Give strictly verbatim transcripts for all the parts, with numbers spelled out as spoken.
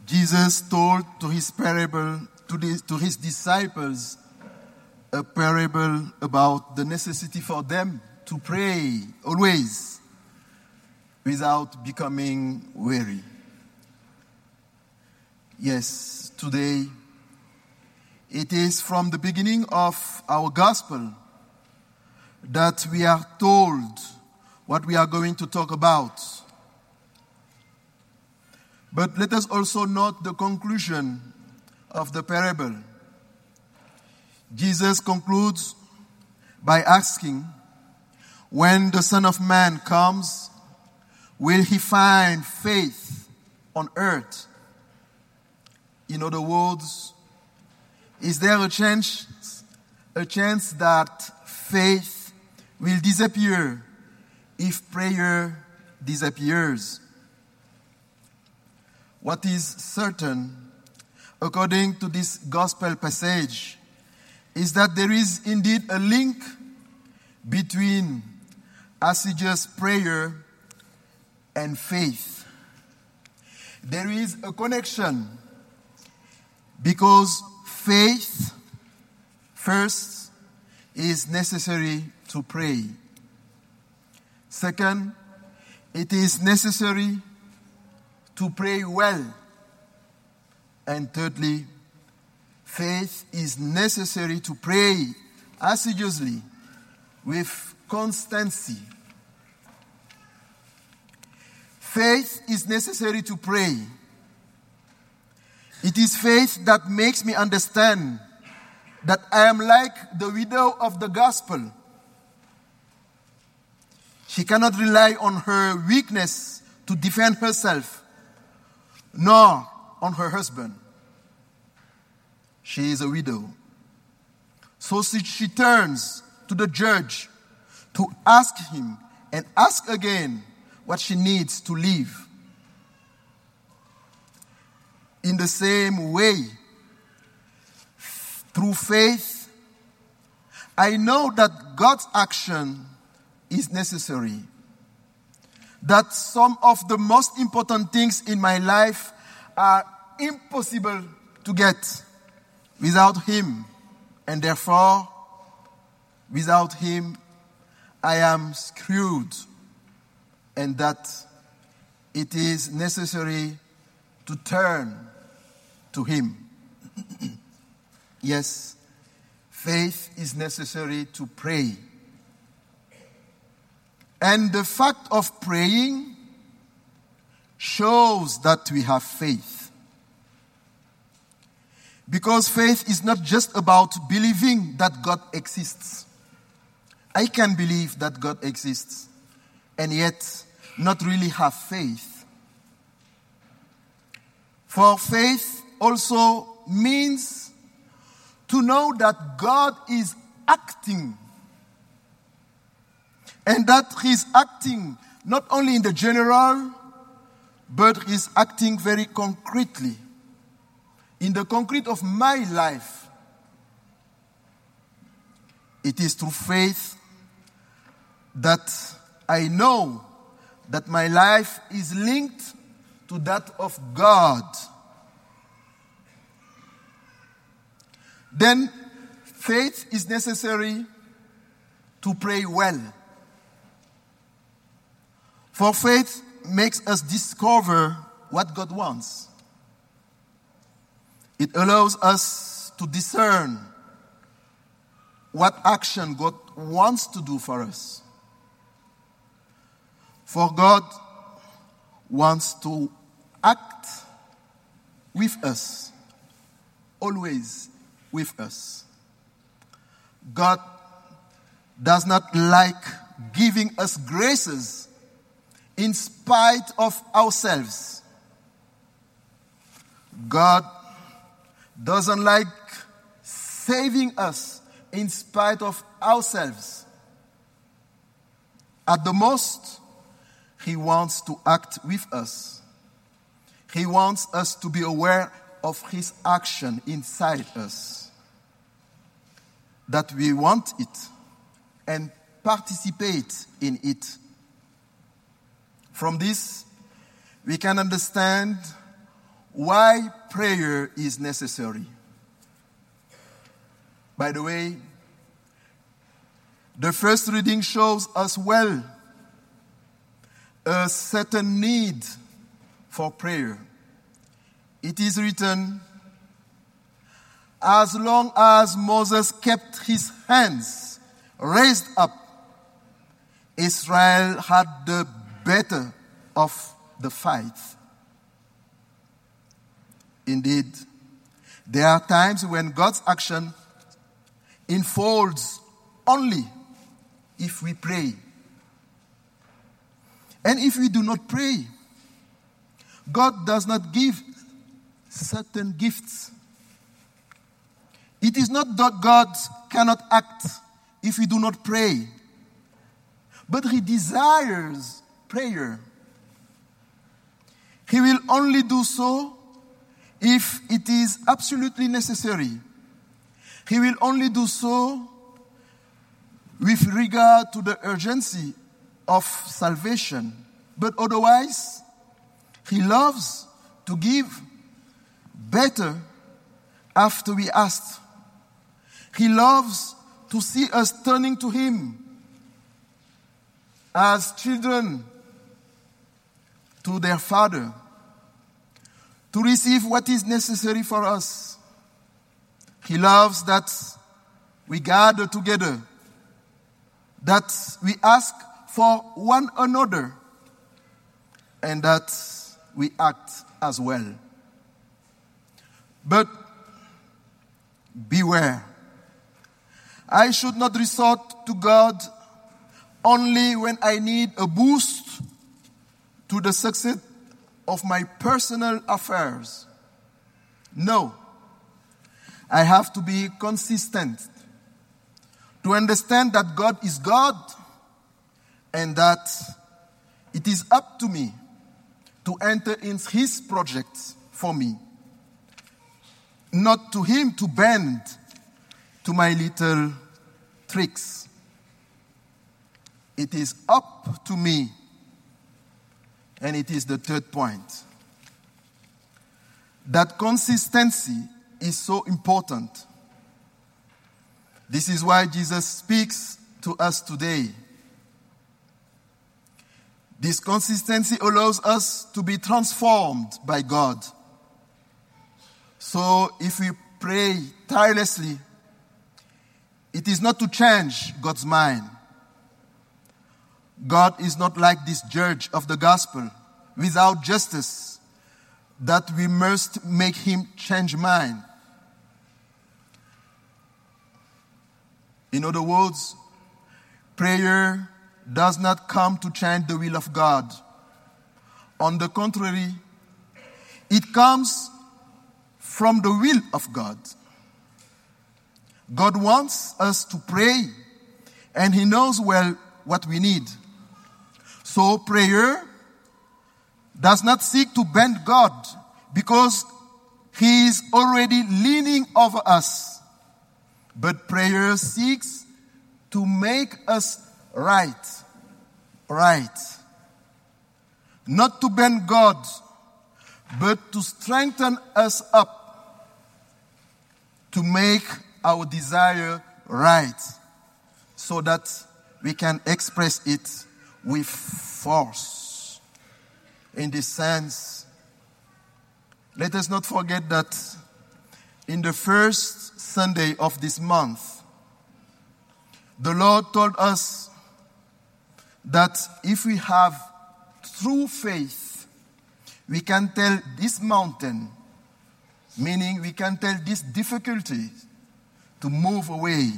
Jesus told to his parable, to, the, to his disciples, a parable about the necessity for them to pray always without becoming weary. Yes, today it is from the beginning of our gospel that we are told what we are going to talk about. But let us also note the conclusion of the parable. Jesus concludes by asking, when the Son of Man comes, will he find faith on earth? In other words, is there a chance, a chance that faith will disappear if prayer disappears? What is certain, according to this gospel passage, is that there is indeed a link between assiduous prayer and faith. There is a connection because faith, first, is necessary to pray. Second, it is necessary to pray well. And thirdly, faith is necessary to pray assiduously with constancy. Faith is necessary to pray. It is faith that makes me understand that I am like the widow of the gospel. She cannot rely on her weakness to defend herself, nor on her husband. She is a widow. So she turns to the judge to ask him and ask again what she needs to live. In the same way, through faith, I know that God's action is necessary. That some of the most important things in my life are impossible to get without Him. And therefore, without Him, I am screwed. And that it is necessary to turn to Him. Yes, faith is necessary to pray. And the fact of praying shows that we have faith. Because faith is not just about believing that God exists. I can believe that God exists and yet not really have faith. For faith also means to know that God is acting. And that He's acting not only in the general, but He's acting very concretely. In the concrete of my life. It is through faith that I know that my life is linked to that of God. Then faith is necessary to pray well. For faith makes us discover what God wants. It allows us to discern what action God wants to do for us. For God wants to act with us, always with us. God does not like giving us graces in spite of ourselves. God doesn't like saving us in spite of ourselves. At the most, He wants to act with us. He wants us to be aware of His action inside us. That we want it and participate in it. From this, we can understand why prayer is necessary. By the way, the first reading shows us well a certain need for prayer. It is written, as long as Moses kept his hands raised up, Israel had the better of the fight. Indeed, there are times when God's action unfolds only if we pray. And if we do not pray, God does not give certain gifts. It is not that God cannot act if we do not pray, but He desires prayer. He will only do so if it is absolutely necessary. He will only do so with regard to the urgency of salvation. But otherwise, He loves to give better after we ask. He loves to see us turning to Him as children to their Father, to receive what is necessary for us. He loves that we gather together, that we ask for one another, and that we act as well. But beware. I should not resort to God only when I need a boost to the success of my personal affairs. No. I have to be consistent to understand that God is God and that it is up to me to enter in His projects for me, not to Him to bend to my little tricks. It is up to me, and it is the third point. That consistency is so important. This is why Jesus speaks to us today. This consistency allows us to be transformed by God. So if we pray tirelessly, it is not to change God's mind. God is not like this judge of the gospel without justice that we must make Him change mind. In other words, prayer does not come to change the will of God. On the contrary, it comes from the will of God. God wants us to pray, and He knows well what we need. So prayer does not seek to bend God because He is already leaning over us. But prayer seeks to make us right. Right. Not to bend God, but to strengthen us up, to make our desire right, so that we can express it with force. In this sense, let us not forget that in the first Sunday of this month, the Lord told us that if we have true faith, we can tell this mountain, meaning we can tell this difficulty to move away.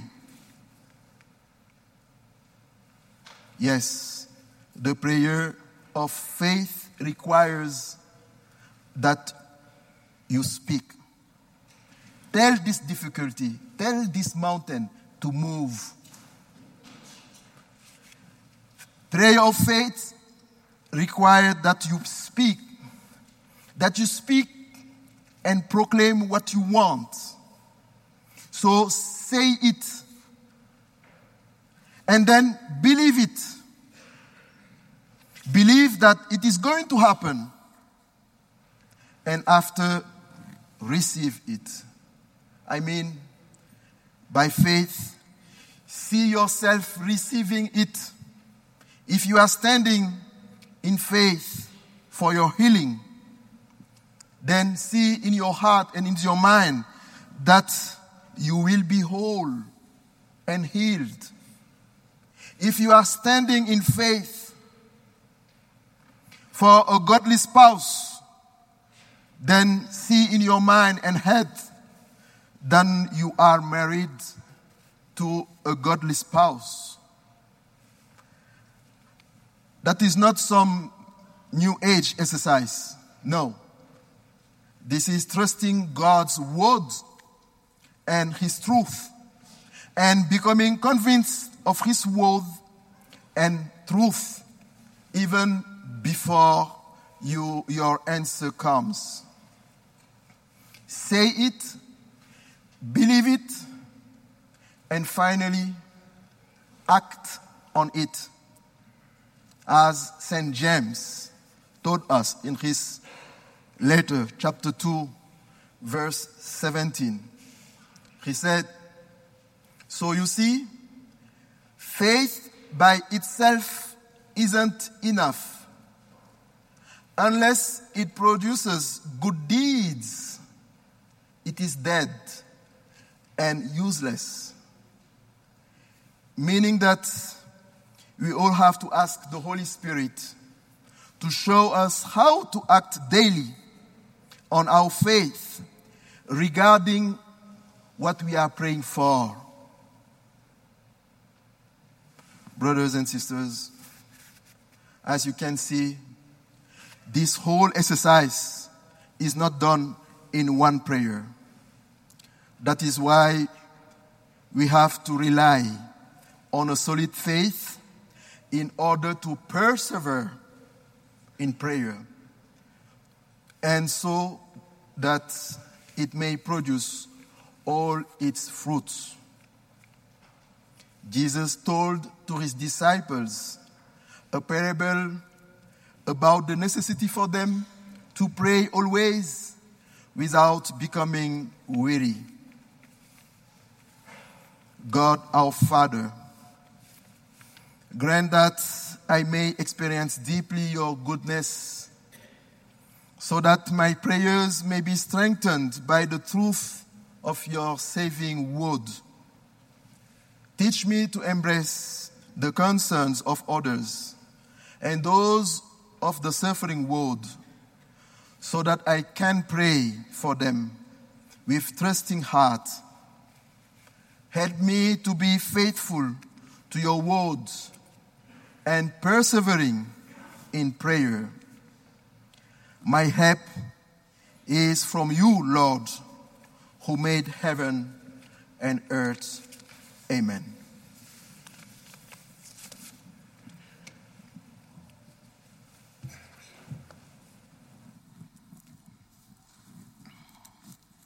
Yes, the prayer of faith requires that you speak. Tell this difficulty, tell this mountain to move. Prayer of faith requires that you speak, that you speak and proclaim what you want. So say it, and then believe it. Believe that it is going to happen, and after receive it. I mean, by faith, see yourself receiving it. If you are standing in faith for your healing, then see in your heart and in your mind that you will be whole and healed. If you are standing in faith for a godly spouse, then see in your mind and head that you are married to a godly spouse. That is not some new age exercise. No. This is trusting God's word and his truth and becoming convinced of his word and truth even before you, your answer comes. Say it, believe it, and finally act on it, as Saint James told us in his letter, chapter two, verse seventeen. He said, so you see, faith by itself isn't enough. Unless it produces good deeds, it is dead and useless. Meaning that we all have to ask the Holy Spirit to show us how to act daily on our faith regarding what we are praying for. Brothers and sisters, as you can see, this whole exercise is not done in one prayer. That is why we have to rely on a solid faith in order to persevere in prayer, and so that it may produce all its fruits. Jesus told to his disciples a parable about the necessity for them to pray always without becoming weary. God our Father, grant that I may experience deeply your goodness, so that my prayers may be strengthened by the truth of your saving word. Teach me to embrace the concerns of others and those of the suffering world, so that I can pray for them with trusting heart. Help me to be faithful to your word and persevering in prayer. My help is from you, Lord, who made heaven and earth. Amen.